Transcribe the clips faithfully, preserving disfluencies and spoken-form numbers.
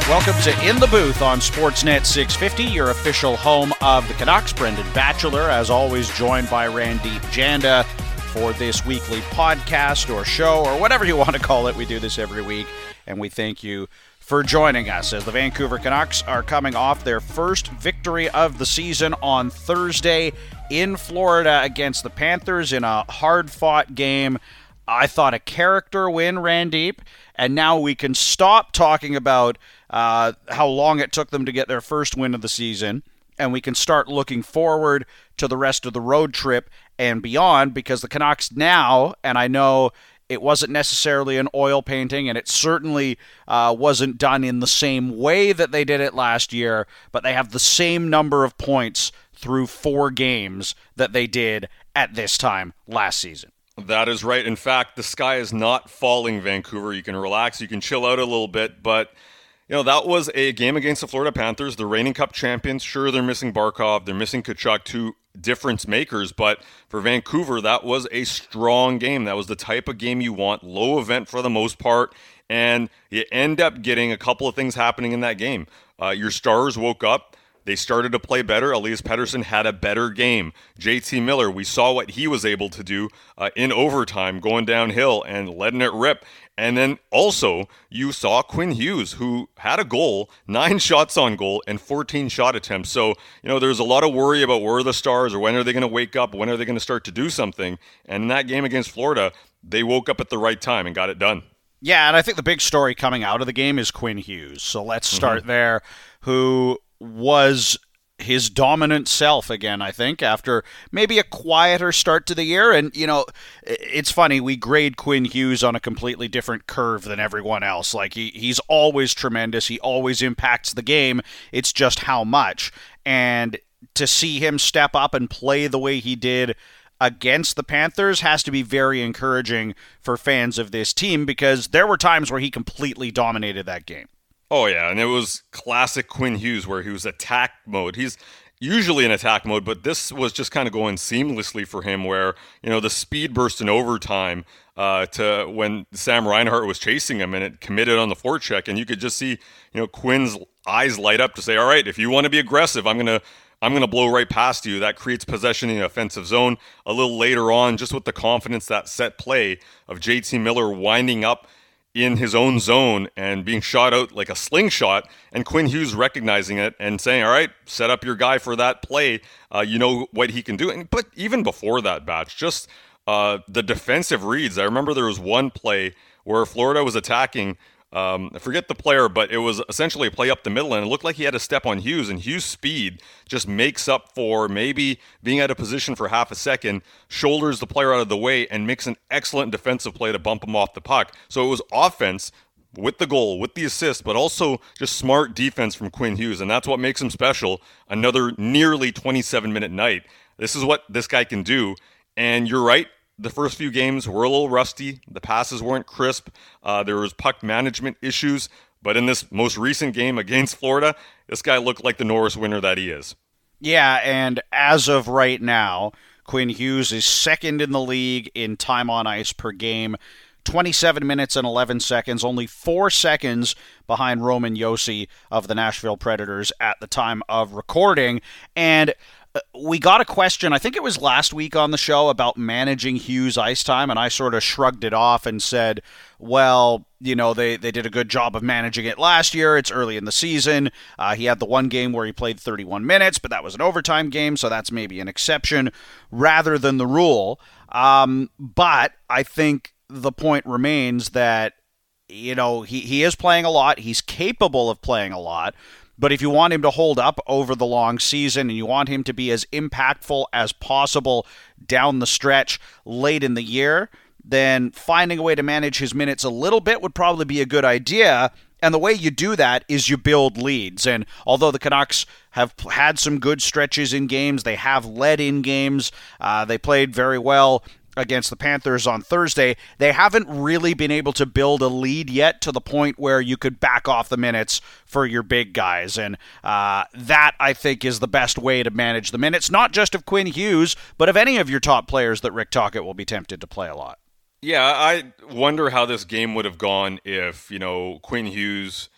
Welcome to In the Booth on Sportsnet six fifty, your official home of the Canucks. Brendan Batchelor, as always, joined by Randeep Janda for this weekly podcast or show or whatever you want to call it. We do this every week, and we thank you for joining us as the Vancouver Canucks are coming off their first victory of the season on Thursday in Florida against the Panthers in a hard-fought game. I thought a character win, Randeep, and now we can stop talking about uh, how long it took them to get their first win of the season, and we can start looking forward to the rest of the road trip and beyond, because the Canucks now, and I know it wasn't necessarily an oil painting, and it certainly uh, wasn't done in the same way that they did it last year, but they have the same number of points through four games that they did at this time last season. That is right. In fact, the sky is not falling, Vancouver. You can relax, you can chill out a little bit, but you know, that was a game against the Florida Panthers, the reigning Cup champions. Sure, they're missing Barkov, they're missing Tkachuk, two difference makers, but for Vancouver, that was a strong game. That was the type of game you want, low event for the most part, and you end up getting a couple of things happening in that game. Uh, your stars woke up. They started to play better. Elias Pettersson had a better game. J T Miller, we saw what he was able to do uh, in overtime, going downhill and letting it rip. And then also, you saw Quinn Hughes, who had a goal, nine shots on goal, and fourteen shot attempts. So, you know, there's a lot of worry about where are the stars, or when are they going to wake up, when are they going to start to do something. And in that game against Florida, they woke up at the right time and got it done. Yeah, and I think the big story coming out of the game is Quinn Hughes. So let's start mm-hmm. there, who was his dominant self again, I think, after maybe a quieter start to the year. And, you know, it's funny, we grade Quinn Hughes on a completely different curve than everyone else. Like, he, he's always tremendous. He always impacts the game. It's just how much. And to see him step up and play the way he did against the Panthers has to be very encouraging for fans of this team, because there were times where he completely dominated that game. Oh, yeah, and it was classic Quinn Hughes where he was attack mode. He's usually in attack mode, but this was just kind of going seamlessly for him where, you know, the speed burst in overtime uh, to when Sam Reinhart was chasing him and it committed on the forecheck, and you could just see, you know, Quinn's eyes light up to say, all right, if you want to be aggressive, I'm going to I'm going to blow right past you. That creates possession in the offensive zone. A little later on, just with the confidence, that set play of J T Miller winding up in his own zone and being shot out like a slingshot, and Quinn Hughes recognizing it and saying, all right, set up your guy for that play. Uh, you know what he can do. And, but even before that, Batch, just uh, the defensive reads. I remember there was one play where Florida was attacking. Um, I forget the player, but it was essentially a play up the middle, and it looked like he had a step on Hughes, and Hughes' speed just makes up for maybe being out of position for half a second, shoulders the player out of the way, and makes an excellent defensive play to bump him off the puck. So it was offense with the goal, with the assist, but also just smart defense from Quinn Hughes, and that's what makes him special. Another nearly twenty-seven minute night. This is what this guy can do, and you're right. The first few games were a little rusty. The passes weren't crisp. Uh, there was puck management issues. But in this most recent game against Florida, this guy looked like the Norris winner that he is. Yeah, and as of right now, Quinn Hughes is second in the league in time on ice per game. twenty-seven minutes and eleven seconds, only four seconds behind Roman Josi of the Nashville Predators at the time of recording. And we got a question, I think it was last week on the show, about managing Hughes' ice time, and I sort of shrugged it off and said, well, you know, they, they did a good job of managing it last year. It's early in the season. Uh, he had the one game where he played thirty-one minutes, but that was an overtime game, so that's maybe an exception rather than the rule. Um, but I think the point remains that, you know, he, he is playing a lot. He's capable of playing a lot. But if you want him to hold up over the long season and you want him to be as impactful as possible down the stretch late in the year, then finding a way to manage his minutes a little bit would probably be a good idea. And the way you do that is you build leads. And although the Canucks have had some good stretches in games, they have led in games, uh, they played very well against the Panthers on Thursday, they haven't really been able to build a lead yet to the point where you could back off the minutes for your big guys. And uh, that, I think, is the best way to manage the minutes, not just of Quinn Hughes, but of any of your top players that Rick Tocchet will be tempted to play a lot. Yeah, I wonder how this game would have gone if, you know, Quinn Hughes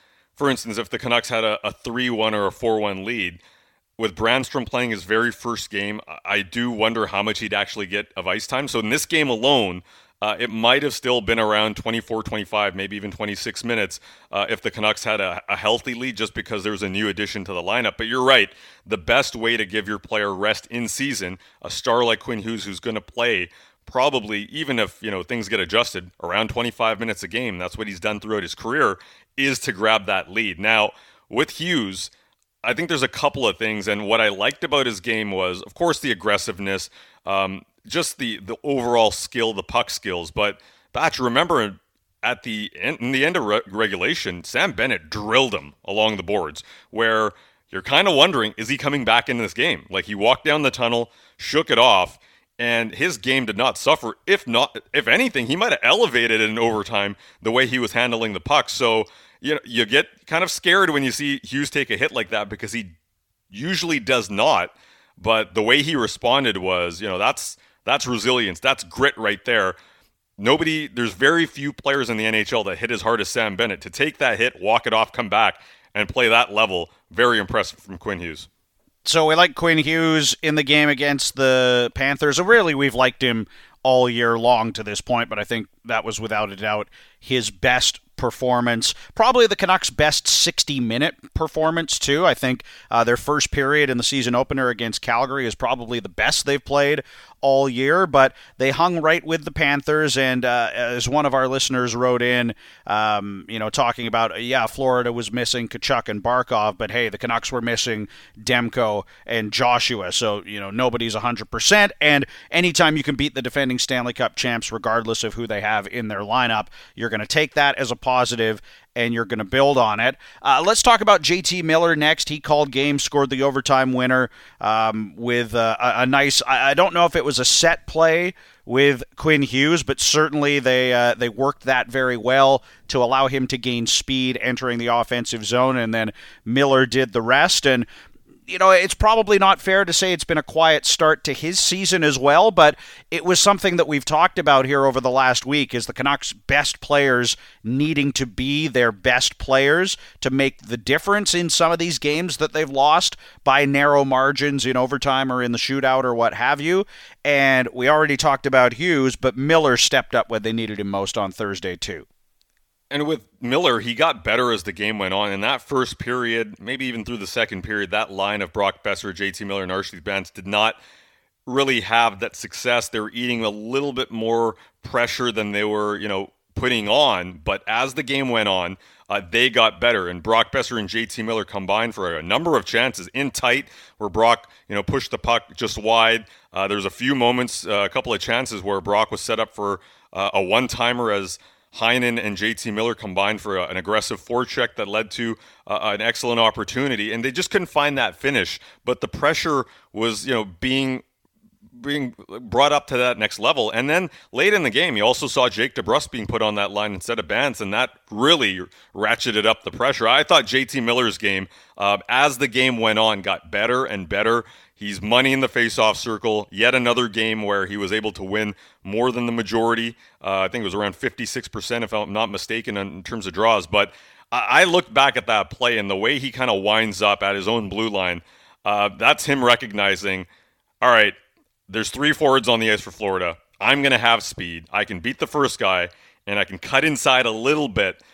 for instance, if the Canucks had a, a three one or a four one lead, with Brandstrom playing his very first game, I do wonder how much he'd actually get of ice time. So in this game alone, uh, it might have still been around twenty-four, twenty-five, maybe even twenty-six minutes uh, if the Canucks had a, a healthy lead, just because there was a new addition to the lineup. But you're right. The best way to give your player rest in season, a star like Quinn Hughes who's going to play probably, even if, you know, things get adjusted, around twenty-five minutes a game, that's what he's done throughout his career, is to grab that lead. Now, with Hughes, I think there's a couple of things, and what I liked about his game was, of course, the aggressiveness, um, just the the overall skill, the puck skills. But Batch, remember at the end, in the end of re- regulation, Sam Bennett drilled him along the boards, where you're kind of wondering, is he coming back into this game? Like, he walked down the tunnel, shook it off, and his game did not suffer. If not, if anything, he might have elevated it in overtime the way he was handling the puck. So, you know, you get kind of scared when you see Hughes take a hit like that, because he usually does not. But the way he responded was, you know, that's that's resilience, that's grit right there. Nobody, there's very few players in the N H L that hit as hard as Sam Bennett. To take that hit, walk it off, come back, and play that level, very impressive from Quinn Hughes. So we like Quinn Hughes in the game against the Panthers. Really, we've liked him all year long to this point, but I think that was without a doubt his best performance. Probably the Canucks' best sixty-minute performance, too. I think uh, their first period in the season opener against Calgary is probably the best they've played all year, but they hung right with the Panthers, and uh, as one of our listeners wrote in, um, you know, talking about, yeah, Florida was missing Tkachuk and Barkov, but hey, the Canucks were missing Demko and Joshua, so, you know, nobody's one hundred percent, and anytime you can beat the defending Stanley Cup champs, regardless of who they have in their lineup, you're going to take that as a positive, and you're going to build on it. Uh, let's talk about J T Miller next. He called game, scored the overtime winner um, with uh, a, a nice, I, I don't know if it was a set play with Quinn Hughes, but certainly they uh, they worked that very well to allow him to gain speed entering the offensive zone, and then Miller did the rest. And you know, it's probably not fair to say it's been a quiet start to his season as well, but it was something that we've talked about here over the last week, is the Canucks' best players needing to be their best players to make the difference in some of these games that they've lost by narrow margins in overtime or in the shootout or what have you. And we already talked about Hughes, but Miller stepped up when they needed him most on Thursday too. And with Miller, he got better as the game went on. In that first period, maybe even through the second period, that line of Brock Besser, J T Miller, and Archie Bantz did not really have that success. They were eating a little bit more pressure than they were, you know, putting on. But as the game went on, uh, they got better. And Brock Besser and J T Miller combined for a number of chances in tight, where Brock, you know, pushed the puck just wide. Uh, there was a few moments, uh, a couple of chances where Brock was set up for uh, a one-timer as Heinen and J T Miller combined for a, an aggressive forecheck that led to uh, an excellent opportunity, and they just couldn't find that finish. But the pressure was, you know, being being brought up to that next level. And then late in the game, you also saw Jake DeBrusk being put on that line instead of Bantz, and that really ratcheted up the pressure. I thought J T Miller's game, uh, as the game went on, got better and better. He's money in the face-off circle. Yet another game where he was able to win more than the majority. Uh, I think it was around fifty-six percent, if I'm not mistaken, in terms of draws. But I, I looked back at that play, and the way he kind of winds up at his own blue line, uh, that's him recognizing, all right, there's three forwards on the ice for Florida. I'm going to have speed. I can beat the first guy, and I can cut inside a little bit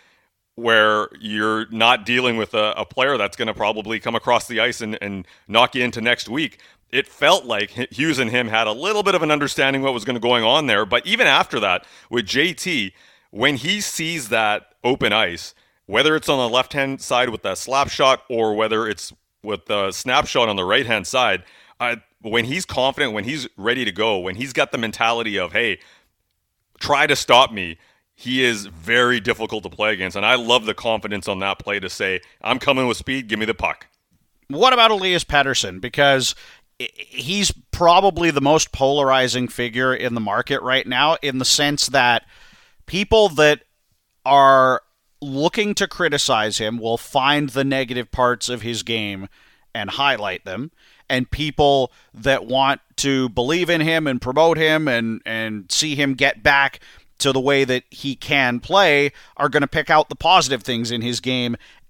where you're not dealing with a, a player that's going to probably come across the ice and, and knock you into next week. It felt like Hughes and him had a little bit of an understanding what was going to going on there. But even after that, with J T, when he sees that open ice, whether it's on the left-hand side with that slap shot or whether it's with the snapshot on the right-hand side, uh, when he's confident, when he's ready to go, when he's got the mentality of, hey, try to stop me, he is very difficult to play against. And I love the confidence on that play to say, I'm coming with speed, give me the puck. What about Elias Pettersson? Because he's probably the most polarizing figure in the market right now, in the sense that people that are looking to criticize him will find the negative parts of his game and highlight them. And people that want to believe in him and promote him and, and see him get back to the way that he can play are going to pick out the positive things in his game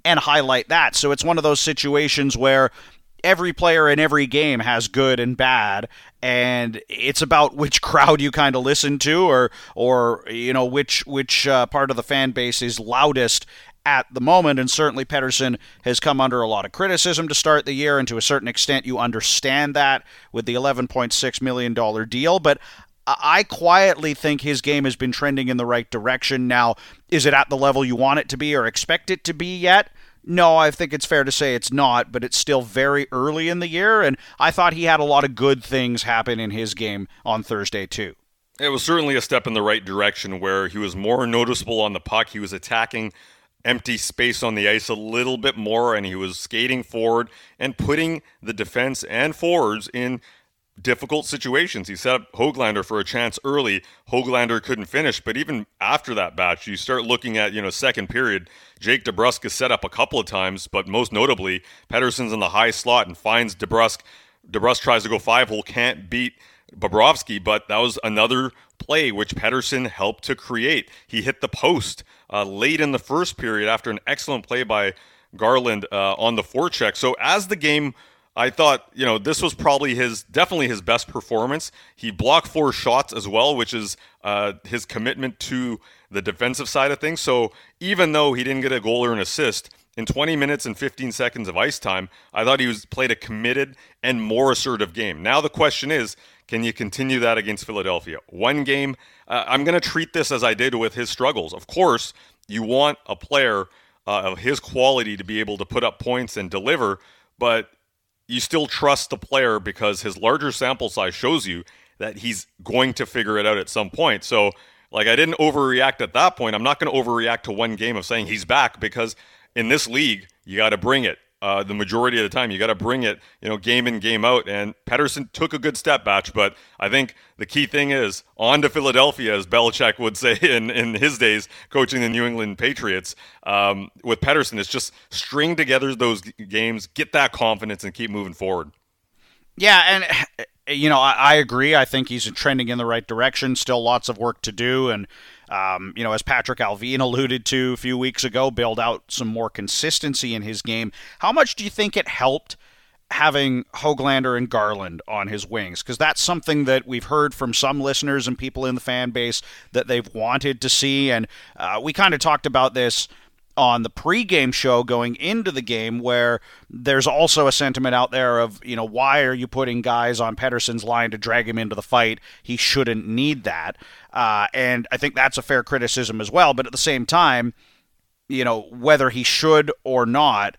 and highlight that. So it's one of those situations where every player in every game has good and bad, and it's about which crowd you kind of listen to, or or you know which which uh, part of the fan base is loudest at the moment. And certainly Pettersson has come under a lot of criticism to start the year, and to a certain extent you understand that with the eleven point six million dollars deal. But I quietly think his game has been trending in the right direction. Now, is it at the level you want it to be or expect it to be yet? No, I think it's fair to say it's not, but it's still very early in the year, and I thought he had a lot of good things happen in his game on Thursday too. It was certainly a step in the right direction where he was more noticeable on the puck. He was attacking empty space on the ice a little bit more, and he was skating forward and putting the defense and forwards in difficult situations. He set up Höglander for a chance early. Höglander couldn't finish, but even after that batch, you start looking at, you know, second period, Jake DeBrusk is set up a couple of times, but most notably, Pettersson's in the high slot and finds DeBrusk. DeBrusk tries to go five-hole, can't beat Bobrovsky, but that was another play which Pettersson helped to create. He hit the post uh, late in the first period after an excellent play by Garland uh, on the forecheck. So as the game, I thought, you know, this was probably his, definitely his best performance. He blocked four shots as well, which is uh, his commitment to the defensive side of things. So even though he didn't get a goal or an assist, in twenty minutes and fifteen seconds of ice time, I thought he was played a committed and more assertive game. Now the question is, can you continue that against Philadelphia? One game, uh, I'm going to treat this as I did with his struggles. Of course, you want a player uh, of his quality to be able to put up points and deliver, but you still trust the player because his larger sample size shows you that he's going to figure it out at some point. So, like, I didn't overreact at that point. I'm not going to overreact to one game of saying he's back, because in this league, you got to bring it. Uh, the majority of the time, you got to bring it, you know, game in, game out. And Pettersson took a good step back, but I think the key thing is on to Philadelphia, as Belichick would say in, in his days coaching the New England Patriots. Um, with Pettersson, it's just string together those g- games, get that confidence, and keep moving forward. Yeah, and you know, I, I agree. I think he's trending in the right direction. Still lots of work to do, and Um, you know, as Patrick Allvin alluded to a few weeks ago, build out some more consistency in his game. How much do you think it helped having Höglander and Garland on his wings? Because that's something that we've heard from some listeners and people in the fan base that they've wanted to see. And uh, we kind of talked about this on the pregame show going into the game, where there's also a sentiment out there of, you know, why are you putting guys on Pettersson's line to drag him into the fight? He shouldn't need that. Uh, and I think that's a fair criticism as well. But at the same time, you know, whether he should or not,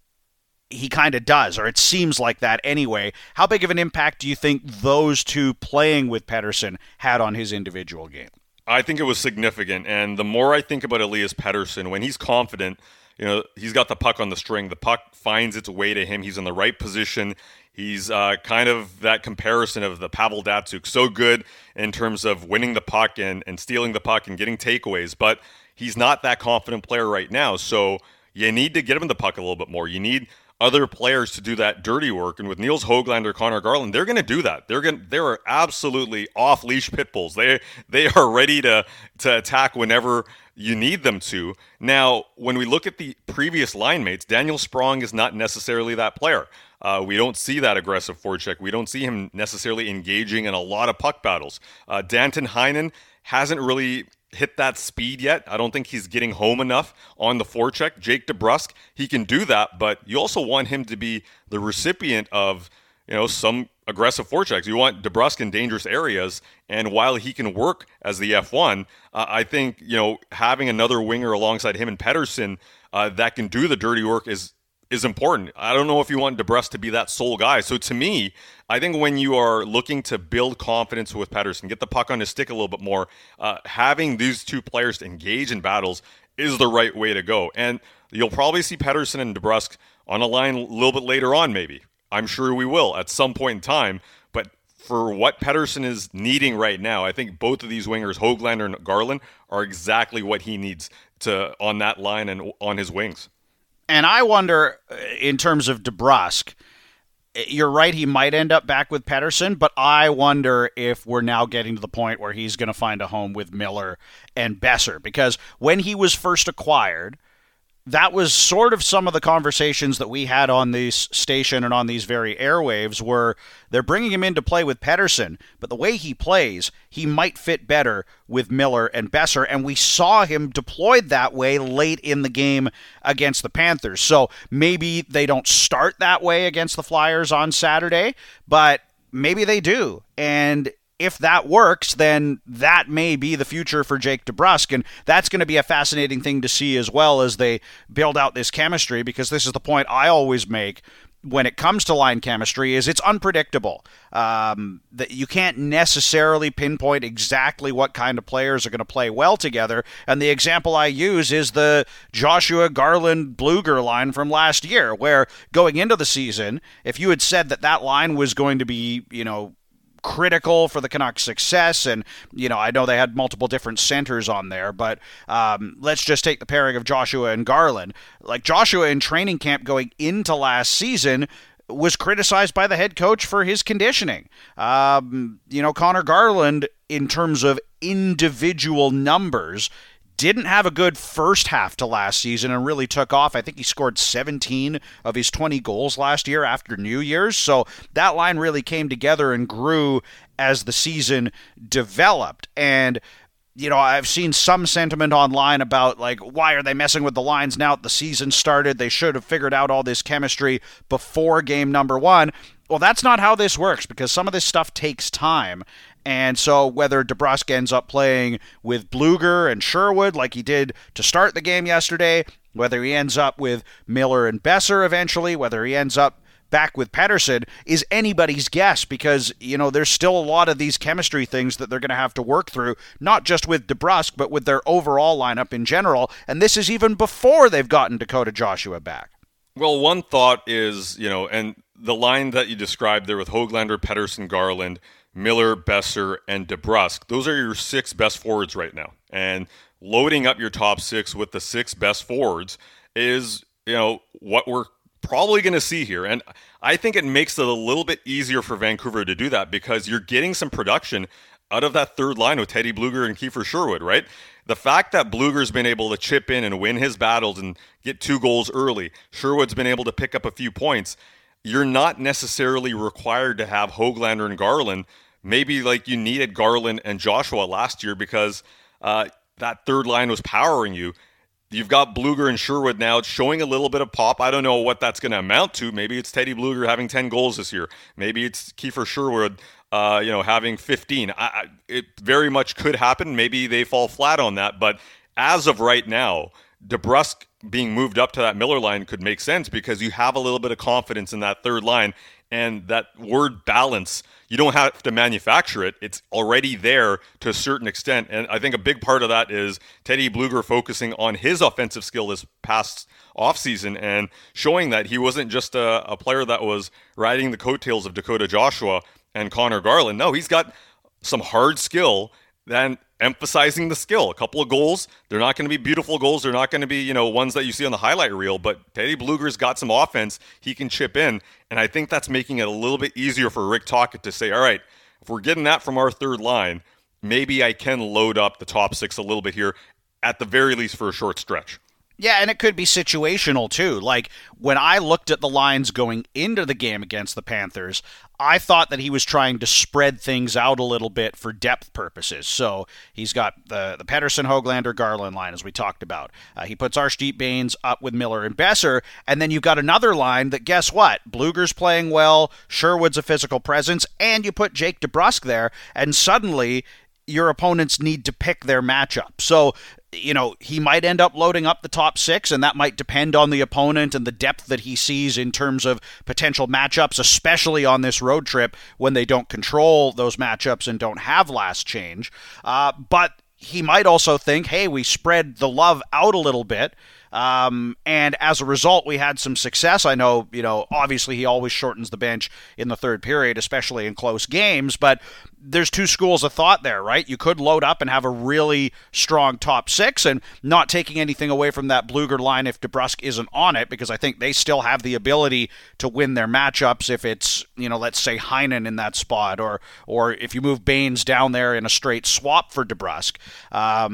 he kind of does, or it seems like that anyway. How big of an impact do you think those two playing with Pettersson had on his individual game? I think it was significant, and the more I think about Elias Pettersson, when he's confident, you know, he's got the puck on the string. The puck finds its way to him. He's in the right position. He's uh, kind of that comparison of the Pavel Datsyuk. So good in terms of winning the puck and, and stealing the puck and getting takeaways, but he's not that confident player right now. So you need to get him the puck a little bit more. You need other players to do that dirty work, and with Nils Höglander, Connor Garland, they're going to do that. They're going, they are absolutely off-leash pit bulls. They they are ready to to attack whenever you need them to. Now, when we look at the previous line mates, Daniel Sprong is not necessarily that player. Uh, we don't see that aggressive forecheck. We don't see him necessarily engaging in a lot of puck battles. Uh, Danton Heinen hasn't really hit that speed yet. I don't think he's getting home enough on the forecheck. Jake DeBrusk, he can do that, but you also want him to be the recipient of, you know, some aggressive forechecks. You want DeBrusk in dangerous areas, and while he can work as the F one, uh, I think, you know, having another winger alongside him and Pettersson uh, that can do the dirty work is is important. I don't know if you want DeBrusk to be that sole guy. So to me, I think when you are looking to build confidence with Pettersson, get the puck on his stick a little bit more, uh, having these two players to engage in battles is the right way to go. And you'll probably see Pettersson and DeBrusk on a line a little bit later on, maybe. I'm sure we will at some point in time. But for what Pettersson is needing right now, I think both of these wingers, Höglander and Garland, are exactly what he needs to on that line and on his wings. And I wonder, in terms of DeBrusk, you're right, he might end up back with Pettersson, but I wonder if we're now getting to the point where he's going to find a home with Miller and Besser. Because when he was first acquired, that was sort of some of the conversations that we had on this station and on these very airwaves, where they're bringing him into play with Pettersson, but the way he plays, he might fit better with Miller and Boeser, and we saw him deployed that way late in the game against the Panthers. So maybe they don't start that way against the Flyers on Saturday, but maybe they do. And if that works, then that may be the future for Jake DeBrusk, and that's going to be a fascinating thing to see as well as they build out this chemistry, because this is the point I always make when it comes to line chemistry, is it's unpredictable. Um, that you can't necessarily pinpoint exactly what kind of players are going to play well together, and the example I use is the Joshua Garland Bluger line from last year, where going into the season, if you had said that that line was going to be, you know, critical for the Canucks' success, and you know, I know they had multiple different centers on there, but um, let's just take the pairing of Joshua and Garland. Like, Joshua in training camp going into last season was criticized by the head coach for his conditioning. Um, you know, Connor Garland, in terms of individual numbers, didn't have a good first half to last season and really took off. I think he scored seventeen of his twenty goals last year after New Year's. So that line really came together and grew as the season developed. And, you know, I've seen some sentiment online about, like, why are they messing with the lines now that the season started? They should have figured out all this chemistry before game number one. Well, that's not how this works, because some of this stuff takes time. And so whether DeBrusk ends up playing with Bluger and Sherwood like he did to start the game yesterday, whether he ends up with Miller and Boeser eventually, whether he ends up back with Pettersson, is anybody's guess, because, you know, there's still a lot of these chemistry things that they're going to have to work through, not just with DeBrusk, but with their overall lineup in general. And this is even before they've gotten Dakota Joshua back. Well, one thought is, you know, and the line that you described there with Höglander, Pettersson, Garland, Miller, Boeser, and DeBrusk, those are your six best forwards right now. And loading up your top six with the six best forwards is, you know, what we're probably going to see here. And I think it makes it a little bit easier for Vancouver to do that, because you're getting some production out of that third line with Teddy Bluger and Kiefer Sherwood, right? The fact that Bluger's been able to chip in and win his battles and get two goals early, Sherwood's been able to pick up a few points, you're not necessarily required to have Höglander and Garland, maybe like you needed Garland and Joshua last year, because uh, that third line was powering you. You've got Bluger and Sherwood now. It's showing a little bit of pop. I don't know what that's going to amount to. Maybe it's Teddy Bluger having ten goals this year. Maybe it's Kiefer Sherwood, uh, you know, having fifteen. I, I, it very much could happen. Maybe they fall flat on that. But as of right now, DeBrusk being moved up to that Miller line could make sense, because you have a little bit of confidence in that third line. And that word balance, you don't have to manufacture it. It's already there to a certain extent. And I think a big part of that is Teddy Bluger focusing on his offensive skill this past offseason and showing that he wasn't just a, a player that was riding the coattails of Dakota Joshua and Connor Garland. No, he's got some hard skill, then emphasizing the skill. A couple of goals. They're not going to be beautiful goals. They're not going to be, you know, ones that you see on the highlight reel, but Teddy Bluger's got some offense. He can chip in. And I think that's making it a little bit easier for Rick Tocchet to say, all right, if we're getting that from our third line, maybe I can load up the top six a little bit here, at the very least for a short stretch. Yeah, and it could be situational too. Like, when I looked at the lines going into the game against the Panthers, I thought that he was trying to spread things out a little bit for depth purposes. So he's got the, the Pettersson, Höglander, Garland line, as we talked about. Uh, he puts Arshdeep Bains up with Miller and Boeser, and then you've got another line that, guess what? Bluger's playing well, Sherwood's a physical presence, and you put Jake DeBrusk there, and suddenly your opponents need to pick their matchup. So, you know, he might end up loading up the top six, and that might depend on the opponent and the depth that he sees in terms of potential matchups, especially on this road trip when they don't control those matchups and don't have last change. Uh, but he might also think, hey, we spread the love out a little bit. Um, and as a result, we had some success. I know, you know, obviously he always shortens the bench in the third period, especially in close games, but there's two schools of thought there, right? You could load up and have a really strong top six, and not taking anything away from that Bluger line if DeBrusk isn't on it, because I think they still have the ability to win their matchups if it's, you know, let's say Heinen in that spot, or, or if you move Bains down there in a straight swap for DeBrusk. Um,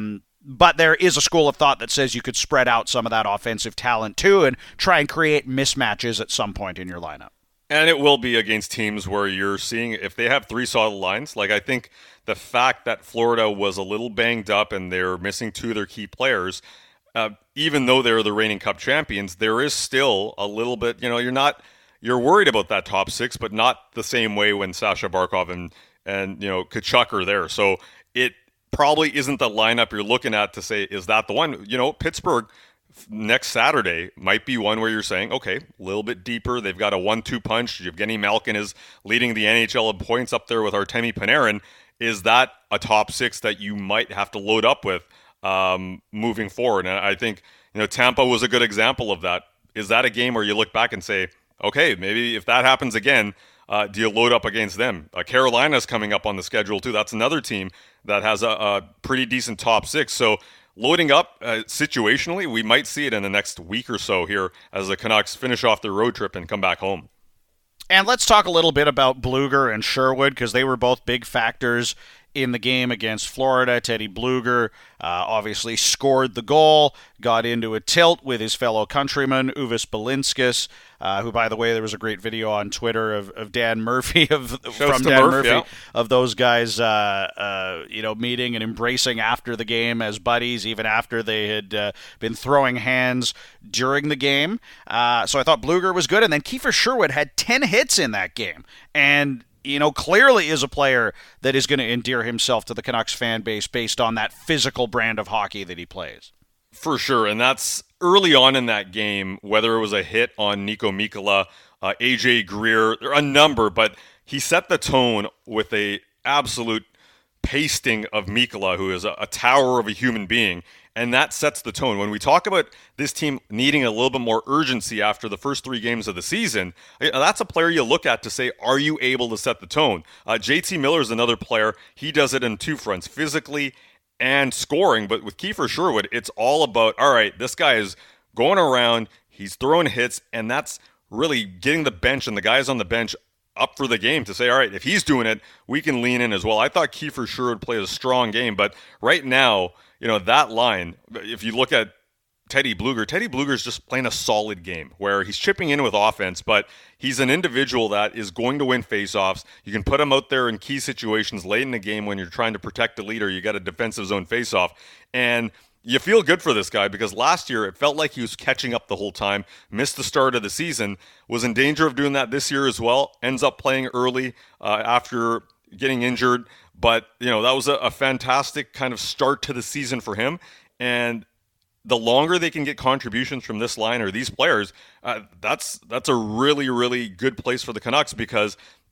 but there is a school of thought that says you could spread out some of that offensive talent too and try and create mismatches at some point in your lineup. And it will be against teams where you're seeing, if they have three solid lines, like I think the fact that Florida was a little banged up and they're missing two of their key players, uh, even though they're the reigning Cup champions, there is still a little bit, you know, you're not, you're worried about that top six, but not the same way when Sasha Barkov and, and you know, Tkachuk are there. So it probably isn't the lineup you're looking at to say, is that the one? You know, Pittsburgh next Saturday might be one where you're saying, okay, a little bit deeper. They've got a one two punch. Evgeny Malkin is leading the N H L in points up there with Artemi Panarin. Is that a top six that you might have to load up with um, moving forward? And I think, you know, Tampa was a good example of that. Is that a game where you look back and say, okay, maybe if that happens again, uh, do you load up against them? Uh, Carolina's coming up on the schedule too. That's another team that has a, a pretty decent top six. So loading up uh, situationally, we might see it in the next week or so here as the Canucks finish off their road trip and come back home. And let's talk a little bit about Blueger and Sherwood, because they were both big factors in the game against Florida. Teddy Blueger uh, obviously scored the goal, got into a tilt with his fellow countryman, Uvis Balinskis, uh, who, by the way, there was a great video on Twitter of, of Dan Murphy, of from Dan Murph, Murphy, yeah. of those guys, uh, uh, you know, meeting and embracing after the game as buddies, even after they had uh, been throwing hands during the game. Uh, so I thought Blueger was good, and then Kiefer Sherwood had ten hits in that game, and you know, clearly is a player that is going to endear himself to the Canucks fan base based on that physical brand of hockey that he plays. For sure, and that's early on in that game, whether it was a hit on Nico Mikkola, uh, A J Greer, a number, but he set the tone with a absolute pasting of Mikkola, who is a, a tower of a human being, and that sets the tone. When we talk about this team needing a little bit more urgency after the first three games of the season, that's a player you look at to say, are you able to set the tone? Uh, J T Miller is another player. He does it in two fronts, physically and scoring. But with Kiefer Sherwood, it's all about, all right, this guy is going around, he's throwing hits, and that's really getting the bench and the guys on the bench up for the game to say, all right, if he's doing it, we can lean in as well. I thought Kiefer Sherwood played a strong game, but right now, you know, that line, if you look at Teddy Blueger, Teddy Blueger is just playing a solid game where he's chipping in with offense, but he's an individual that is going to win faceoffs. You can put him out there in key situations late in the game when you're trying to protect the leader. You got a defensive zone faceoff, and you feel good for this guy because last year it felt like he was catching up the whole time, missed the start of the season, was in danger of doing that this year as well, ends up playing early uh, after getting injured. But, you know, that was a, a fantastic kind of start to the season for him. And the longer they can get contributions from this line or these players, uh, that's that's a really, really good place for the Canucks because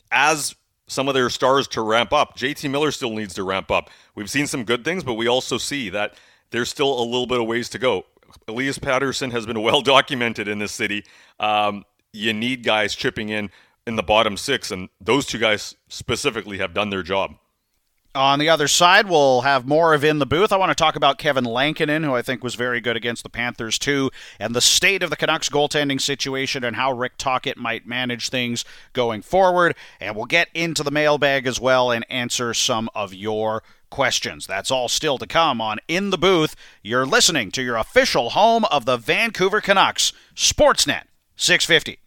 as some of their stars to ramp up, J T Miller still needs to ramp up. We've seen some good things, but we also see that there's still a little bit of ways to go. Elias Patterson has been well documented in this city. Um, you need guys chipping in in the bottom six, and those two guys specifically have done their job. On the other side, we'll have more of In the Booth. I want to talk about Kevin Lankinen, who I think was very good against the Panthers, too, and the state of the Canucks goaltending situation and how Rick Tocchet might manage things going forward. And we'll get into the mailbag as well and answer some of your questions. That's all still to come on In the Booth. You're listening to your official home of the Vancouver Canucks, Sportsnet six fifty.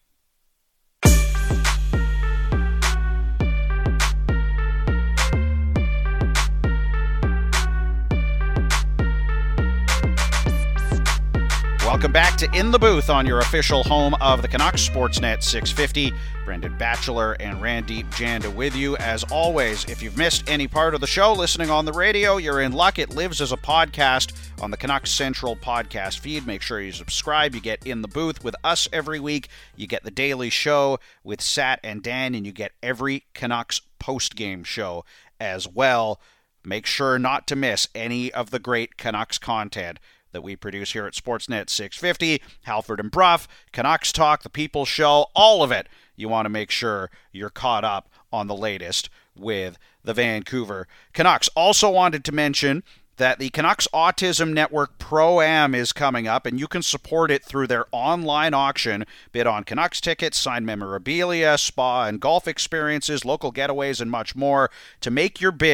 Welcome back to In the Booth on your official home of the Canucks, Sportsnet six fifty. Brendan Batchelor and Randeep Janda with you. As always, if you've missed any part of the show listening on the radio, you're in luck. It lives as a podcast on the Canucks Central podcast feed. Make sure you subscribe. You get In the Booth with us every week. You get the daily show with Sat and Dan, and you get every Canucks post-game show as well. Make sure not to miss any of the great Canucks content that we produce here at Sportsnet six fifty, Halford and Bruff, Canucks Talk, The People Show, all of it. You want to make sure you're caught up on the latest with the Vancouver Canucks. Also wanted to mention that the Canucks Autism Network Pro-Am is coming up, and you can support it through their online auction. Bid on Canucks tickets, signed memorabilia, spa and golf experiences, local getaways, and much more. To make your bid,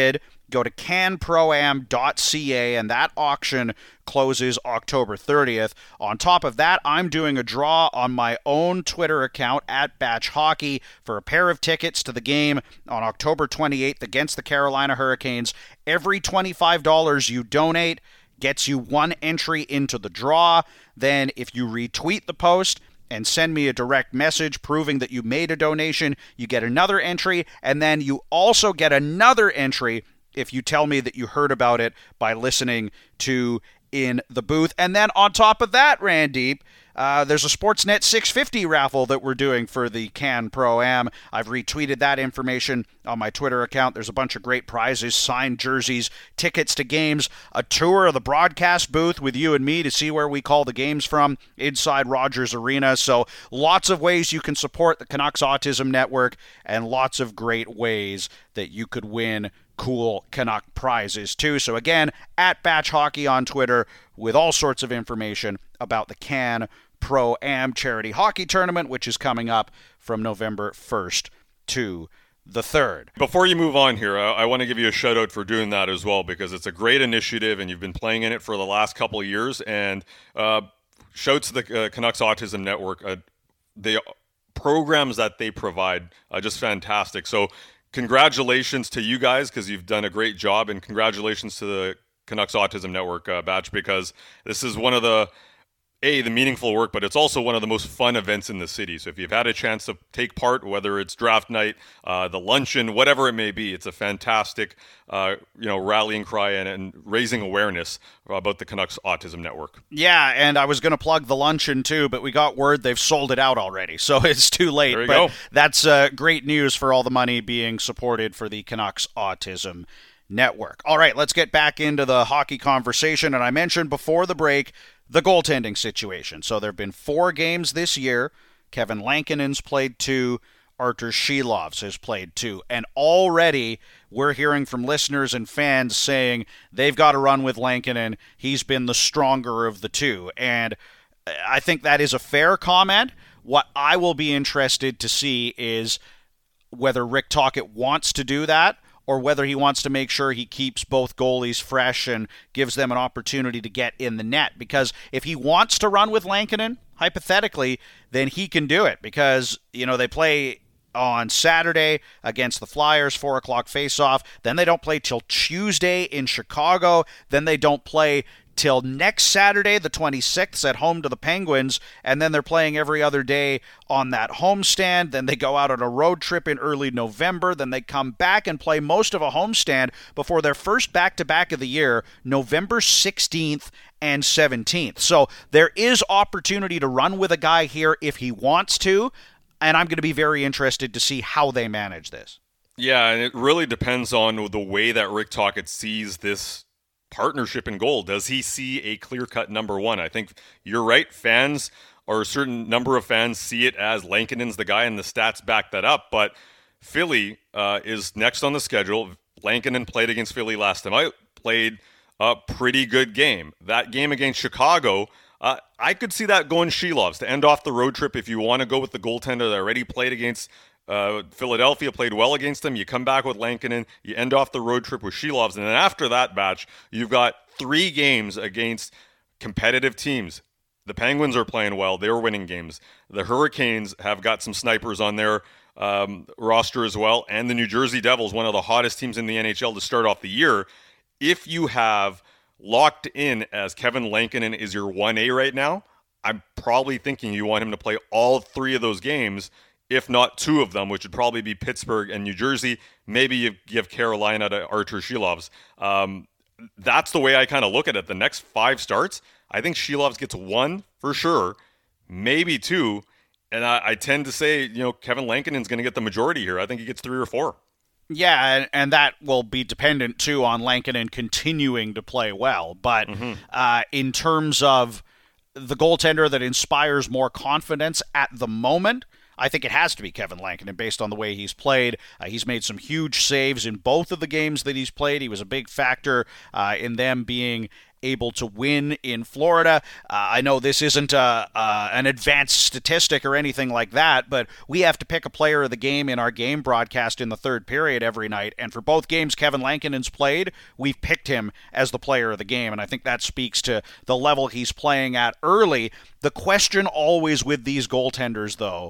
go to can pro am dot c a, and that auction closes October thirtieth. On top of that, I'm doing a draw on my own Twitter account at Batch Hockey for a pair of tickets to the game on October twenty-eighth against the Carolina Hurricanes. Every twenty-five dollars you donate gets you one entry into the draw. Then if you retweet the post and send me a direct message proving that you made a donation, you get another entry, and then you also get another entry if you tell me that you heard about it by listening to In the Booth. And then on top of that, Randeep, uh, there's a Sportsnet six fifty raffle that we're doing for the Can Pro-Am. I've retweeted that information on my Twitter account. There's a bunch of great prizes, signed jerseys, tickets to games, a tour of the broadcast booth with you and me to see where we call the games from inside Rogers Arena. So lots of ways you can support the Canucks Autism Network, and lots of great ways that you could win cool Canuck prizes too. So again, at Batch Hockey on Twitter with all sorts of information about the Can Pro-Am Charity Hockey Tournament, which is coming up from November first to the third. Before you move on here, I, I want to give you a shout out for doing that as well, because it's a great initiative and you've been playing in it for the last couple of years. And uh, shouts to the uh, Canucks Autism Network. Uh, the programs that they provide are just fantastic. So congratulations to you guys, because you've done a great job, and congratulations to the Canucks Autism Network, uh, Batch, because this is one of the A, the meaningful work, but it's also one of the most fun events in the city. So if you've had a chance to take part, whether it's draft night, uh, the luncheon, whatever it may be, it's a fantastic uh, you know, rallying cry and, and raising awareness about the Canucks Autism Network. Yeah, and I was going to plug the luncheon too, but we got word they've sold it out already, so it's too late. There you but go. That's uh, great news for all the money being supported for the Canucks Autism Network. All right, let's get back into the hockey conversation, and I mentioned before the break the goaltending situation. So there have been four games this year. Kevin Lankinen's played two. Artur Shilovs has played two. And already we're hearing from listeners and fans saying they've got to run with Lankinen. He's been the stronger of the two. And I think that is a fair comment. What I will be interested to see is whether Rick Tocchet wants to do that, or whether he wants to make sure he keeps both goalies fresh and gives them an opportunity to get in the net. Because if he wants to run with Lankinen, hypothetically, then he can do it. Because, you know, they play on Saturday against the Flyers, four o'clock face-off. Then they don't play till Tuesday in Chicago. Then they don't play till next Saturday, the twenty-sixth, at home to the Penguins, and then they're playing every other day on that homestand. Then they go out on a road trip in early November. Then they come back and play most of a homestand before their first back-to-back of the year, November sixteenth and seventeenth. So there is opportunity to run with a guy here if he wants to, and I'm going to be very interested to see how they manage this. Yeah, and it really depends on the way that Rick Tocchet sees this partnership in goal. Does he see a clear-cut number one? I think you're right. Fans, or a certain number of fans, see it as Lankinen's the guy, and the stats back that up. But Philly uh, is next on the schedule. Lankinen played against Philly last time out, played a pretty good game. That game against Chicago, uh, I could see that going Shilovs to end off the road trip. If you want to go with the goaltender that already played against Uh, Philadelphia, played well against them. You come back with Lankinen. You end off the road trip with Shilovs. And then after that, Batch, you've got three games against competitive teams. The Penguins are playing well. They're winning games. The Hurricanes have got some snipers on their um, roster as well. And the New Jersey Devils, one of the hottest teams in the N H L to start off the year. If you have locked in as Kevin Lankinen is your one A right now, I'm probably thinking you want him to play all three of those games, if not two of them, which would probably be Pittsburgh and New Jersey. Maybe you give Carolina to Artur Shilovs. Um, that's the way I kind of look at it. The next five starts, I think Shilovs gets one for sure, maybe two. And I, I tend to say, you know, Kevin Lankinen's going to get the majority here. I think he gets three or four. Yeah, and, and that will be dependent, too, on Lankinen continuing to play well. But mm-hmm. uh, in terms of the goaltender that inspires more confidence at the moment, I think it has to be Kevin Lankinen based on the way he's played. Uh, he's made some huge saves in both of the games that he's played. He was a big factor uh, in them being able to win in Florida. Uh, I know this isn't a, uh, an advanced statistic or anything like that, but we have to pick a player of the game in our game broadcast in the third period every night. And for both games Kevin Lankinen's played, we've picked him as the player of the game. And I think that speaks to the level he's playing at early. The question always with these goaltenders, though,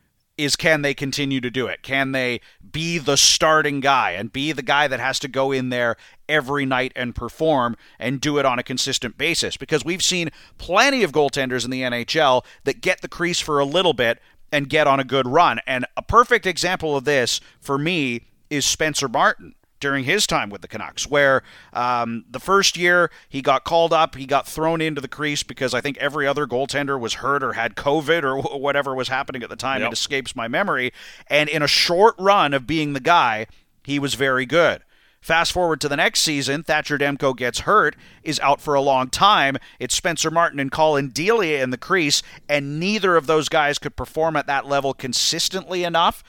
is can they continue to do it? Can they be the starting guy and be the guy that has to go in there every night and perform and do it on a consistent basis? Because we've seen plenty of goaltenders in the N H L that get the crease for a little bit and get on a good run. And a perfect example of this for me is Spencer Martin during his time with the Canucks, where um, the first year he got called up, he got thrown into the crease because I think every other goaltender was hurt or had COVID or whatever was happening at the time. Yep. It escapes my memory. And in a short run of being the guy, he was very good. Fast forward to the next season, Thatcher Demko gets hurt, is out for a long time. It's Spencer Martin and Colin Delia in the crease, and neither of those guys could perform at that level consistently enough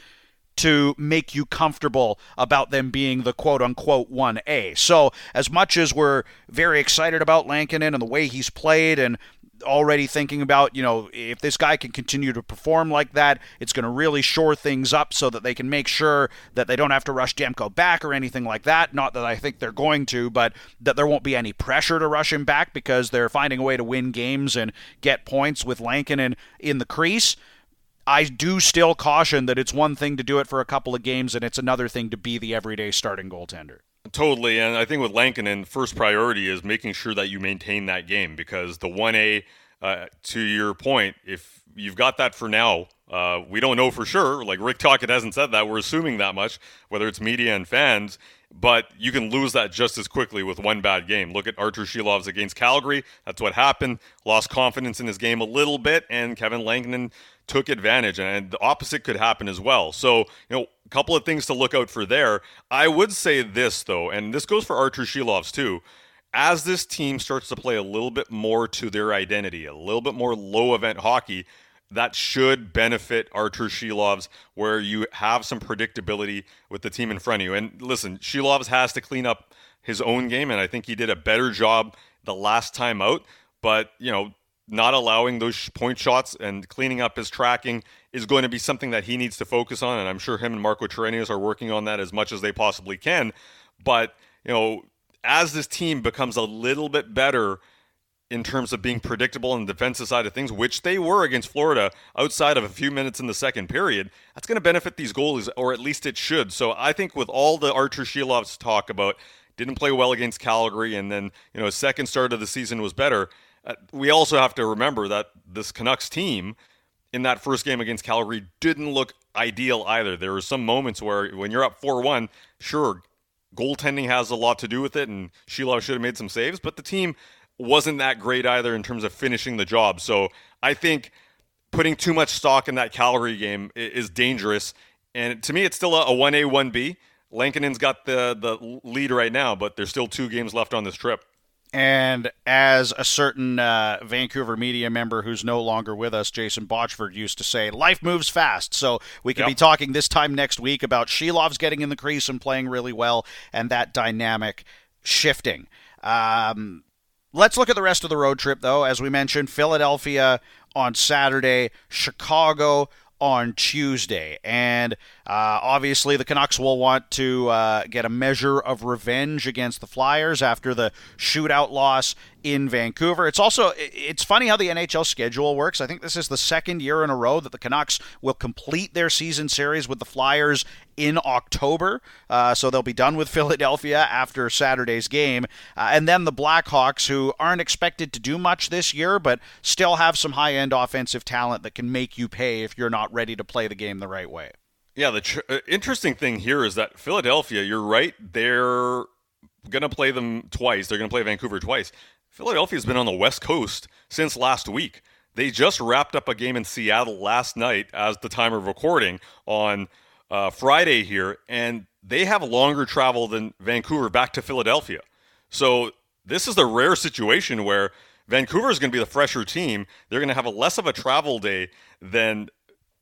to make you comfortable about them being the quote-unquote one A. So as much as we're very excited about Lankinen and the way he's played and already thinking about, you know, if this guy can continue to perform like that, it's going to really shore things up so that they can make sure that they don't have to rush Demko back or anything like that. Not that I think they're going to, but that there won't be any pressure to rush him back because they're finding a way to win games and get points with Lankinen in the crease. I do still caution that it's one thing to do it for a couple of games and it's another thing to be the everyday starting goaltender. Totally, and I think with Lankinen, first priority is making sure that you maintain that game because the one A, uh, to your point, if you've got that for now, uh, we don't know for sure. Like Rick Tocchet hasn't said that. We're assuming that much, whether it's media and fans. But you can lose that just as quickly with one bad game. Look at Artur Shilov's against Calgary. That's what happened. Lost confidence in his game a little bit, and Kevin Lankinen took advantage. And the opposite could happen as well. So, you know, a couple of things to look out for there. I would say this, though, and this goes for Artur Shilov's too. As this team starts to play a little bit more to their identity, a little bit more low-event hockey, that should benefit Artur Shilov's, where you have some predictability with the team in front of you. And listen, Shilov's has to clean up his own game, and I think he did a better job the last time out. But, you know, not allowing those point shots and cleaning up his tracking is going to be something that he needs to focus on, and I'm sure him and Marco Torenius are working on that as much as they possibly can. But, you know, as this team becomes a little bit better in terms of being predictable on the defensive side of things, which they were against Florida outside of a few minutes in the second period, that's going to benefit these goalies, or at least it should. So I think with all the Artur Shilov's talk about didn't play well against Calgary and then, you know, his second start of the season was better, uh, we also have to remember that this Canucks team in that first game against Calgary didn't look ideal either. There were some moments where when you're up four one, sure, goaltending has a lot to do with it, and Shilov should have made some saves, but the team wasn't that great either in terms of finishing the job. So I think putting too much stock in that Calgary game is dangerous. And to me, it's still a one A, one B. Lankinen's got the, the lead right now, but there's still two games left on this trip. And as a certain uh, Vancouver media member who's no longer with us, Jason Botchford, used to say, life moves fast. So we could yep. be talking this time next week about Shilov's getting in the crease and playing really well and that dynamic shifting. Um, let's look at the rest of the road trip, though. As we mentioned, Philadelphia on Saturday, Chicago on Tuesday. And uh, obviously the Canucks will want to uh, get a measure of revenge against the Flyers after the shootout loss in Vancouver. It's also, it's funny how the N H L schedule works. I think this is the second year in a row that the Canucks will complete their season series with the Flyers in October. Uh, so they'll be done with Philadelphia after Saturday's game. Uh, and then the Blackhawks, who aren't expected to do much this year, but still have some high-end offensive talent that can make you pay if you're not ready to play the game the right way. Yeah, the tr- interesting thing here is that Philadelphia, you're right, they're going to play them twice. They're going to play Vancouver twice. Philadelphia's been on the West Coast since last week. They just wrapped up a game in Seattle last night as the time of recording on uh, Friday here, and they have longer travel than Vancouver back to Philadelphia. So this is the rare situation where Vancouver is going to be the fresher team. They're going to have a less of a travel day than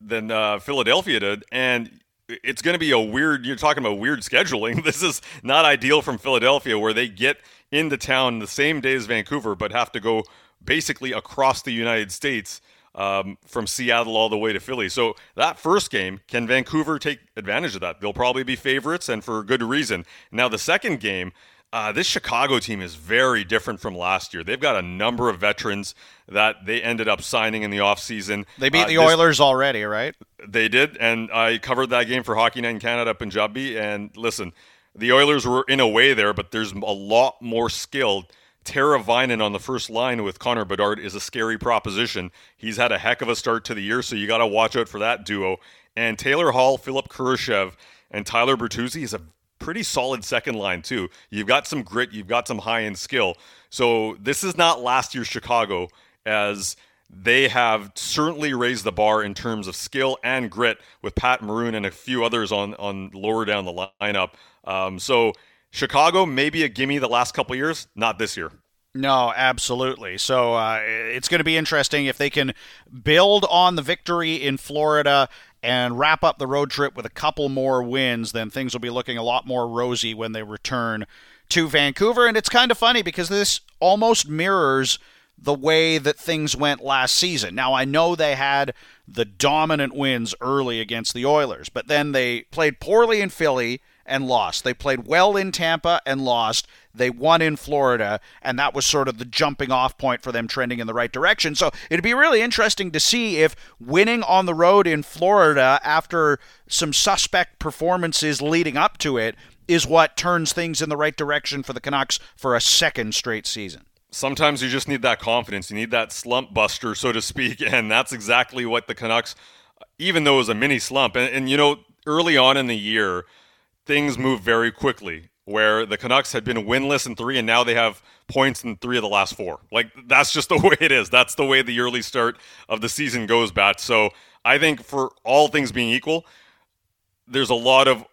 than uh, Philadelphia did, and it's going to be a weird. You're talking about weird scheduling. This is not ideal from Philadelphia, where they get into town the same day as Vancouver, but have to go basically across the United States. Um, from Seattle all the way to Philly. So that first game, can Vancouver take advantage of that? They'll probably be favorites, and for good reason. Now the second game, uh, this Chicago team is very different from last year. They've got a number of veterans that they ended up signing in the offseason. They beat uh, the this, Oilers already, right? They did, and I covered that game for Hockey Night in Canada up in Punjabi, and listen, the Oilers were in a way there, but there's a lot more skilled. Tara Vinen on the first line with Connor Bedard is a scary proposition. He's had a heck of a start to the year, so you got to watch out for that duo. And Taylor Hall, Philip Kurashev, and Tyler Bertuzzi is a pretty solid second line, too. You've got some grit, you've got some high-end skill. So this is not last year's Chicago, as they have certainly raised the bar in terms of skill and grit with Pat Maroon and a few others on, on lower down the lineup. Um, so... Chicago, maybe a gimme the last couple of years, not this year. No, absolutely. So uh, it's going to be interesting if they can build on the victory in Florida and wrap up the road trip with a couple more wins, then things will be looking a lot more rosy when they return to Vancouver. And it's kind of funny because this almost mirrors the way that things went last season. Now, I know they had the dominant wins early against the Oilers, but then they played poorly in Philly and lost. They played well in Tampa and lost. They won in Florida, and that was sort of the jumping off point for them trending in the right direction. So it'd be really interesting to see if winning on the road in Florida after some suspect performances leading up to it is what turns things in the right direction for the Canucks for a second straight season. Sometimes you just need that confidence. You need that slump buster, so to speak, and that's exactly what the Canucks, even though it was a mini slump, and, and you know, early on in the year, things move very quickly, where the Canucks had been winless in three, and now they have points in three of the last four. Like, that's just the way it is. That's the way the early start of the season goes, Bat. So I think for all things being equal, there's a lot of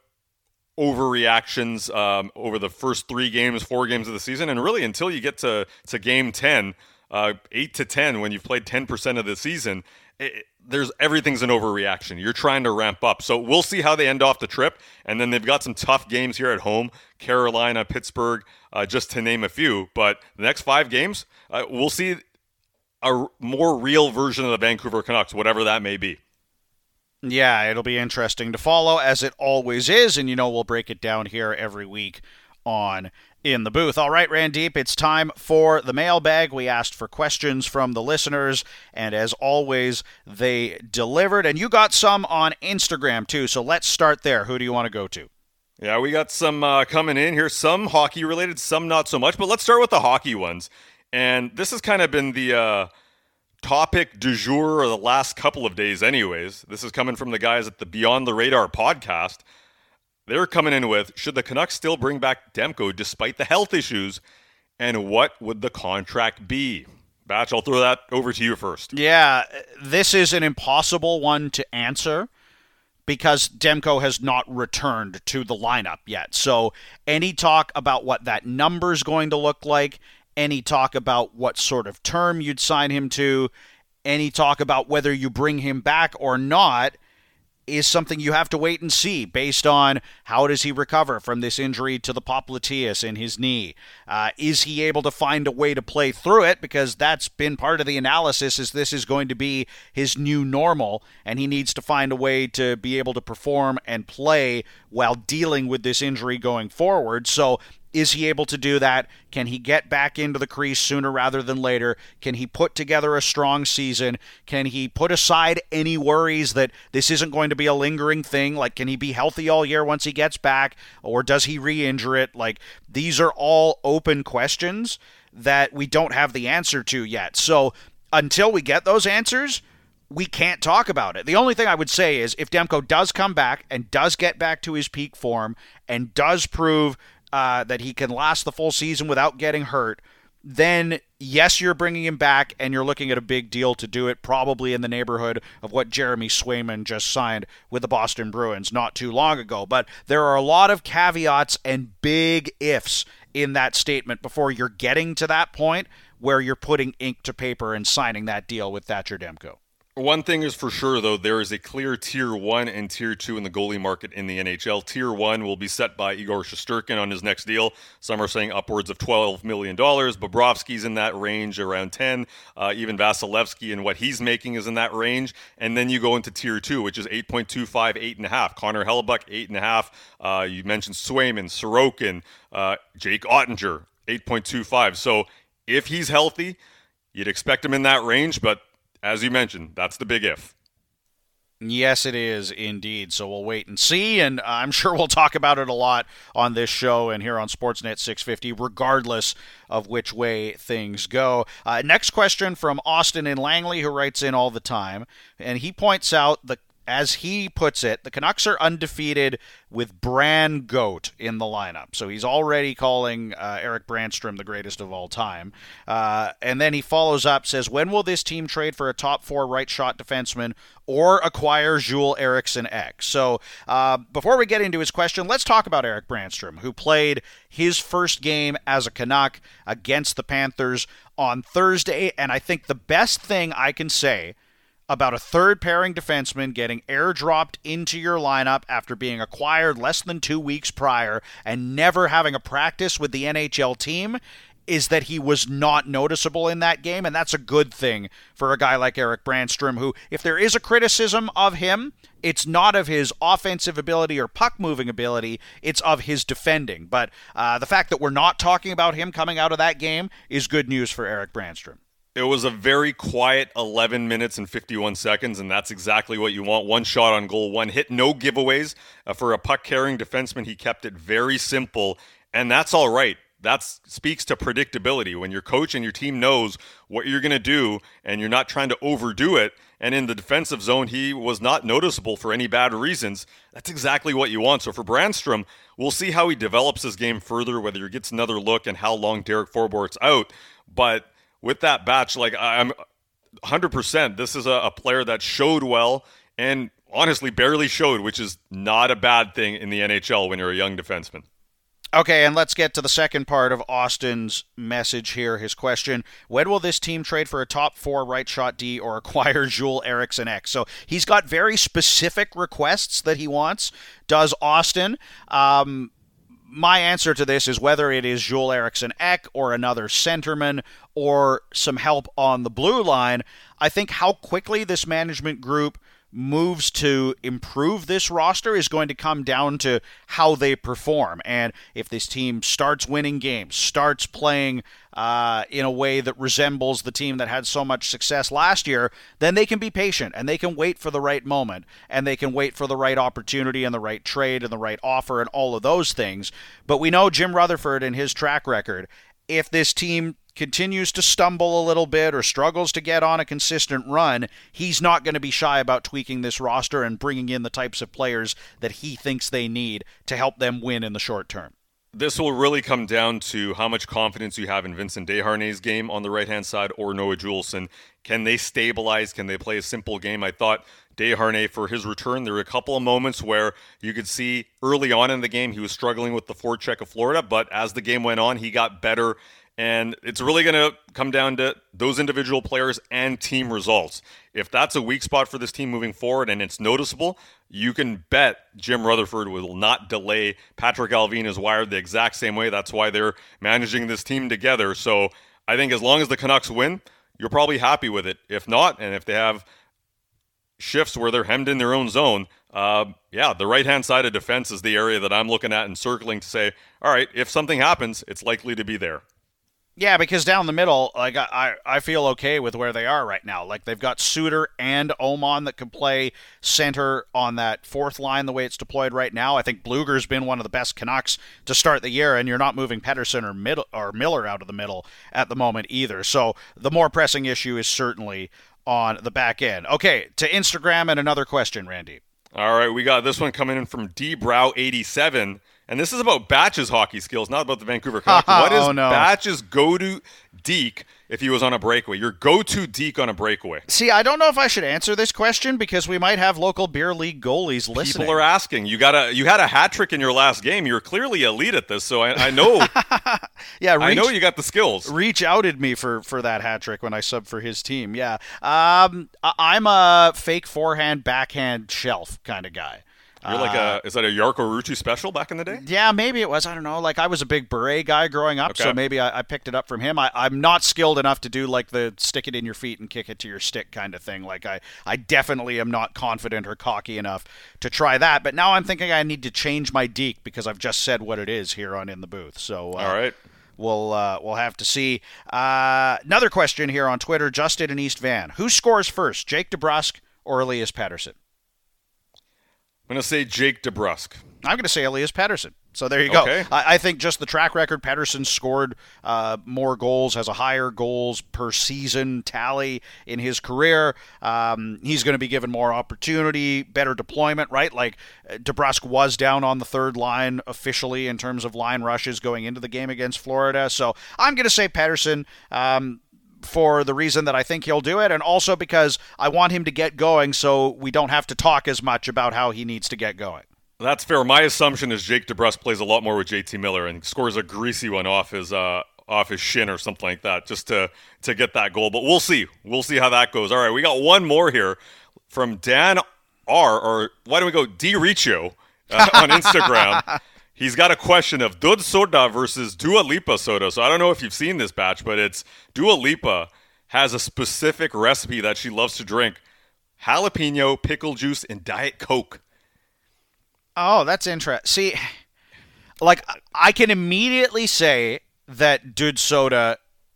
overreactions um, over the first three games, four games of the season, and really until you get to, to game ten, uh, eight to ten, when you've played ten percent of the season, it, there's everything's an overreaction. You're trying to ramp up. So we'll see how they end off the trip. And then they've got some tough games here at home, Carolina, Pittsburgh, uh, just to name a few. But the next five games, uh, we'll see a more real version of the Vancouver Canucks, whatever that may be. Yeah, it'll be interesting to follow, as it always is. And, you know, we'll break it down here every week on In the Booth. All right, Randeep, it's time for the mailbag. We asked for questions from the listeners, and as always, they delivered. And you got some on Instagram, too, so let's start there. Who do you want to go to? Yeah, we got some uh, coming in here, some hockey-related, some not so much, but let's start with the hockey ones. And this has kind of been the uh, topic du jour of the last couple of days anyways. This is coming from the guys at the Beyond the Radar podcast. They're coming in with, should the Canucks still bring back Demko despite the health issues, and what would the contract be? Batch, I'll throw that over to you first. Yeah, this is an impossible one to answer because Demko has not returned to the lineup yet. So any talk about what that number's going to look like, any talk about what sort of term you'd sign him to, any talk about whether you bring him back or not, is something you have to wait and see based on how does he recover from this injury to the popliteus in his knee. Uh, is he able to find a way to play through it? Because that's been part of the analysis, is this is going to be his new normal, and he needs to find a way to be able to perform and play while dealing with this injury going forward. So is he able to do that? Can he get back into the crease sooner rather than later? Can he put together a strong season? Can he put aside any worries that this isn't going to be a lingering thing? Like, can he be healthy all year once he gets back? Or does he re-injure it? Like, these are all open questions that we don't have the answer to yet. So until we get those answers, we can't talk about it. The only thing I would say is if Demko does come back and does get back to his peak form and does prove Uh, that he can last the full season without getting hurt, then yes, you're bringing him back and you're looking at a big deal to do it, probably in the neighborhood of what Jeremy Swayman just signed with the Boston Bruins not too long ago. But there are a lot of caveats and big ifs in that statement before you're getting to that point where you're putting ink to paper and signing that deal with Thatcher Demko. One thing is for sure, though, there is a clear tier one and tier two in the goalie market in the N H L. Tier one will be set by Igor Shesterkin on his next deal. Some are saying upwards of twelve million dollars. Bobrovsky's in that range, around ten. Uh, even Vasilevsky and what he's making is in that range. And then you go into tier two, which is eight point two five, eight point five. Connor Hellebuck, eight point five. Uh, you mentioned Swayman, Sorokin, uh, Jake Ottinger, eight point two five. So if he's healthy, you'd expect him in that range, but as you mentioned, that's the big if. Yes, it is indeed. So we'll wait and see, and I'm sure we'll talk about it a lot on this show and here on Sportsnet six fifty, regardless of which way things go. Uh, next question from Austin in Langley, who writes in all the time, and he points out the as he puts it, the Canucks are undefeated with Bran Goat in the lineup. So he's already calling uh, Erik Brannstrom the greatest of all time. Uh, and then he follows up, says, when will this team trade for a top four right shot defenseman or acquire Joel Eriksson Ek? So uh, before we get into his question, let's talk about Erik Brannstrom, who played his first game as a Canuck against the Panthers on Thursday. And I think the best thing I can say about a third pairing defenseman getting airdropped into your lineup after being acquired less than two weeks prior and never having a practice with the N H L team is that he was not noticeable in that game, and that's a good thing for a guy like Erik Brannstrom, who, if there is a criticism of him, it's not of his offensive ability or puck-moving ability, it's of his defending. But uh, the fact that we're not talking about him coming out of that game is good news for Erik Brannstrom. It was a very quiet eleven minutes and fifty-one seconds, and that's exactly what you want. One shot on goal, one hit, no giveaways. Uh, for a puck-carrying defenseman, he kept it very simple, and that's all right. That speaks to predictability. When your coach and your team knows what you're going to do, and you're not trying to overdo it, and in the defensive zone, he was not noticeable for any bad reasons, that's exactly what you want. So for Brannstrom, we'll see how he develops his game further, whether he gets another look and how long Derek Forbort's out, but with that batch, like I'm one hundred percent, this is a, a player that showed well and honestly barely showed, which is not a bad thing in the N H L when you're a young defenseman. Okay, and let's get to the second part of Austin's message here, his question. When will this team trade for a top four right shot D or acquire Joel Eriksson Ek? So he's got very specific requests that he wants, does Austin. Um... My answer to this is whether it is Joel Eriksson Ek or another centerman or some help on the blue line. I think how quickly this management group moves to improve this roster is going to come down to how they perform. And if this team starts winning games, starts playing uh, in a way that resembles the team that had so much success last year, then they can be patient and they can wait for the right moment and they can wait for the right opportunity and the right trade and the right offer and all of those things. But we know Jim Rutherford and his track record. If this team continues to stumble a little bit or struggles to get on a consistent run, he's not going to be shy about tweaking this roster and bringing in the types of players that he thinks they need to help them win in the short term. This will really come down to how much confidence you have in Vincent Desharnais' game on the right-hand side or Noah Juulsen. Can they stabilize? Can they play a simple game? I thought Desharnais, for his return, there were a couple of moments where you could see early on in the game he was struggling with the forecheck of Florida, but as the game went on, he got better. And it's really going to come down to those individual players and team results. If that's a weak spot for this team moving forward and it's noticeable, you can bet Jim Rutherford will not delay. Patrick Allvin is wired the exact same way. That's why they're managing this team together. So I think as long as the Canucks win, you're probably happy with it. If not, and if they have shifts where they're hemmed in their own zone, uh, yeah, the right-hand side of defense is the area that I'm looking at and circling to say, all right, if something happens, it's likely to be there. Yeah, because down the middle, like I, I feel okay with where they are right now. Like they've got Suter and Oman that can play center on that fourth line the way it's deployed right now. I think Bluger's been one of the best Canucks to start the year, and you're not moving Pettersson or middle or Miller out of the middle at the moment either. So the more pressing issue is certainly on the back end. Okay, to Instagram and another question, Randy. All right, we got this one coming in from D Brow eighty-seven. and this is about Batch's hockey skills, not about the Vancouver Canucks. What is oh, no. Batch's go-to deke if he was on a breakaway? Your go-to deke on a breakaway. See, I don't know if I should answer this question because we might have local beer league goalies listening. People are asking. You got a you had a hat trick in your last game. You're clearly elite at this, so I, I know. yeah, reach, I know you got the skills. Reach outed me for, for that hat trick when I subbed for his team. Yeah, um, I, I'm a fake forehand, backhand shelf kind of guy. You're like a, is that a Jarkko Ruutu special back in the day? Yeah, maybe it was. I don't know. Like, I was a big beret guy growing up, okay. so maybe I, I picked it up from him. I, I'm not skilled enough to do, like, the stick it in your feet and kick it to your stick kind of thing. Like, I, I definitely am not confident or cocky enough to try that. But now I'm thinking I need to change my deke because I've just said what it is here on In the Booth. So, uh, all right. We'll uh, we'll have to see. Uh, another question here on Twitter, Justin in East Van. Who scores first, Jake DeBrusk or Elias Pettersson? I'm going to say Jake DeBrusk. I'm going to say Elias Pettersson. So there you go. Okay. I, I think just the track record, Pettersson scored uh, more goals, has a higher goals per season tally in his career. Um, he's going to be given more opportunity, better deployment, right? Like DeBrusk was down on the third line officially in terms of line rushes going into the game against Florida. So I'm going to say Pettersson. Um, for the reason that I think he'll do it, and also because I want him to get going so we don't have to talk as much about how he needs to get going. That's fair. My assumption is Jake DeBrusk plays a lot more with J T Miller and scores a greasy one off his uh, off his shin or something like that just to, to get that goal. But we'll see. We'll see how that goes. All right, we got one more here from Dan R, or why don't we go D Riccio uh, on Instagram. He's got a question of Dud Soda versus Dua Lipa soda. So I don't know if you've seen this batch, but it's Dua Lipa has a specific recipe that she loves to drink. Jalapeno, pickle juice, and Diet Coke. Oh, that's interesting. See, like, I can immediately say that Dud Soda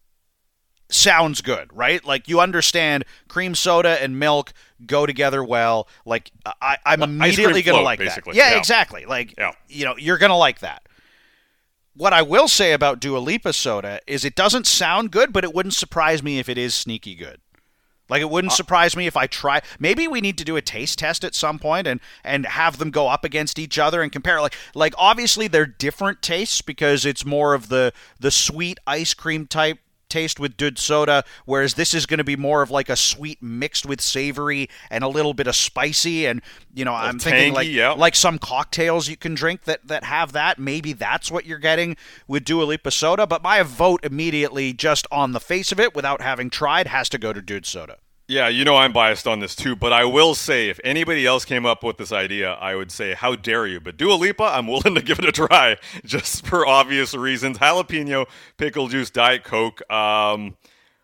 sounds good, right? Like, you understand cream soda and milk go together well. Like, I, I'm well, immediately going to like basically. that. Yeah, yeah, exactly. Like, yeah. you know, you're going to like that. What I will say about Dua Lipa soda is it doesn't sound good, but it wouldn't surprise me if it is sneaky good. Like, it wouldn't uh, surprise me if I try. Maybe we need to do a taste test at some point and, and have them go up against each other and compare. Like, like obviously they're different tastes because it's more of the, the sweet ice cream type taste with Dud Soda, whereas this is going to be more of like a sweet mixed with savory and a little bit of spicy. And, you know, I'm tangy, thinking like yeah. like some cocktails you can drink that, that have that. Maybe that's what you're getting with Dua Lipa soda. But my vote immediately, just on the face of it, without having tried, has to go to Dud Soda. Yeah, you know I'm biased on this too, but I will say if anybody else came up with this idea, I would say, how dare you? But Dua Lipa, I'm willing to give it a try, just for obvious reasons. Jalapeno, pickle juice, Diet Coke. Um,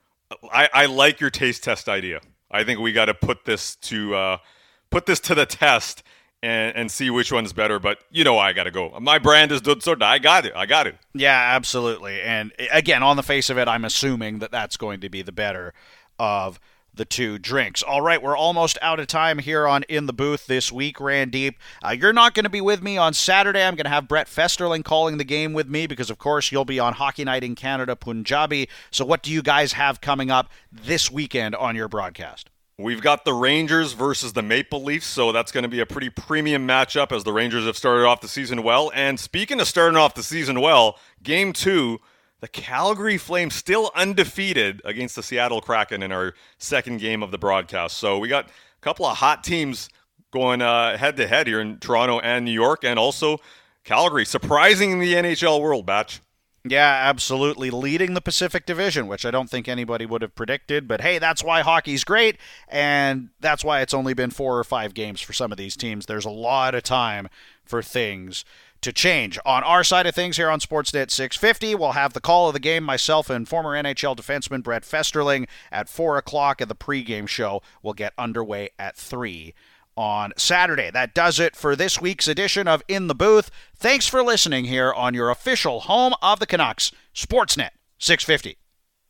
I, I like your taste test idea. I think we got to put this to uh, put this to the test and, and see which one's better. But you know I got to go. My brand is Dud Soda. I got it. I got it. Yeah, absolutely. And again, on the face of it, I'm assuming that that's going to be the better of the two drinks. All right, we're almost out of time here on In the Booth this week, Randeep. Uh, you're not going to be with me on Saturday. I'm going to have Brett Festerling calling the game with me because, of course, you'll be on Hockey Night in Canada, Punjabi. So what do you guys have coming up this weekend on your broadcast? We've got the Rangers versus the Maple Leafs, so that's going to be a pretty premium matchup as the Rangers have started off the season well. And speaking of starting off the season well, game two, the Calgary Flames still undefeated against the Seattle Kraken in our second game of the broadcast. So we got a couple of hot teams going uh, head-to-head here in Toronto and New York, and also Calgary, surprising the N H L world, Batch. Yeah, absolutely. Leading the Pacific Division, which I don't think anybody would have predicted. But hey, that's why hockey's great, and that's why it's only been four or five games for some of these teams. There's a lot of time for things to change. On our side of things here on Sportsnet six fifty, we'll have the call of the game, myself and former N H L defenseman Brett Festerling at four o'clock, and the pregame show will get underway at three on Saturday. That does it for this week's edition of In the Booth. Thanks for listening here on your official home of the Canucks, Sportsnet six fifty.